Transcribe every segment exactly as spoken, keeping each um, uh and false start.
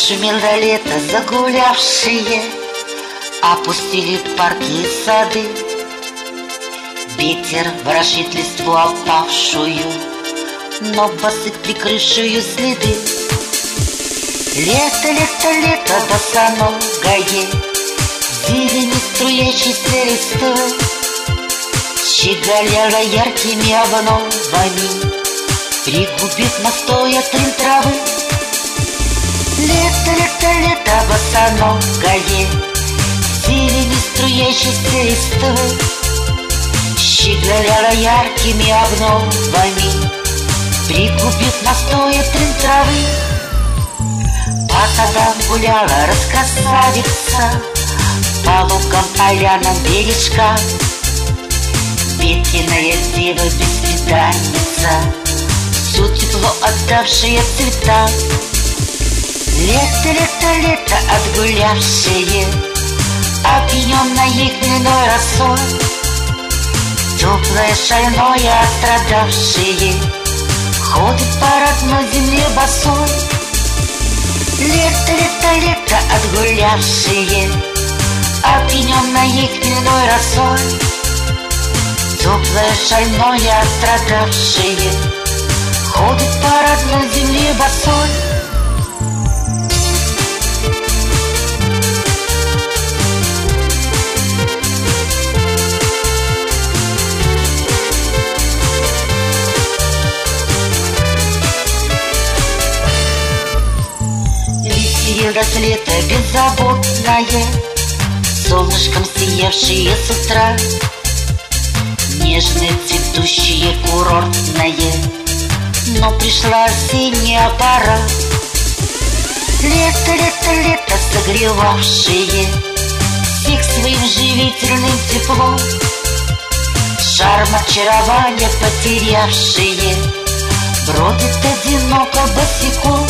Отшумело лето загулявшие, опустили парки и сады. Ветер ворошит листву опавшую, но басы прикрывшую следы. Лето, лето, лето босоногое, зелени струящейся листвой щеголяла яркими обновами, пригубив настоя трин травы. Лето, лето, лето босоногое, зелени струящейся листвой щеголяла яркими обновами, пригубив настоя трин травы. А тогда гуляла раскрасавица по лугам, полянам, бережкам, Петиная дева, бесприданница, всю тепло отдавшая цветам. Лето, лето, лето отгулявшее, опьяненное хмельной росой, теплое, шальное, отстрадавшее, ходит по родной земле босой. Лето, лето, лето отгулявшее, опьяненное хмельной росой, теплое, шальное, отстрадавшее, ходит по родной земле босой. Веселилось лето беззаботное, солнышком сиявшее с утра, нежное, цветущее, курортное, но пришла осенняя пора. Лето, лето, лето согревавшее всех своим живительным теплом, шарм очарования потерявшее, бродит одиноко босиком.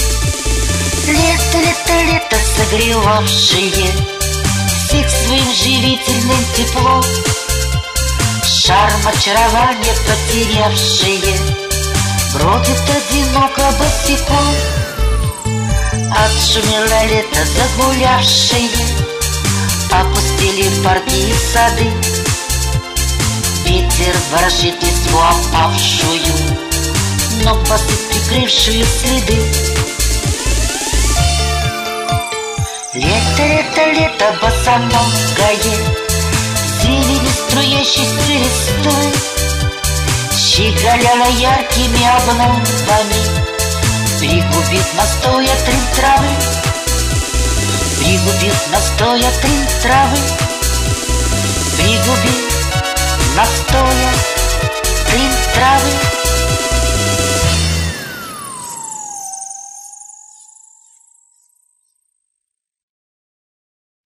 Лето, лето, лето согревавшее всех своим живительным теплом, шарм очарования потерявшие, бродит одиноко босиком. Отшумело лето загулявшие, опустили парки и сады. Ветер ворошит листву опавшую, но басы прикрывшую следы. Лето, лето, лето босоногое, зелени струящейся листвой щеголяла яркими обновами, пригубив настоя трин травы, пригубив настоя трин травы, пригубив настоя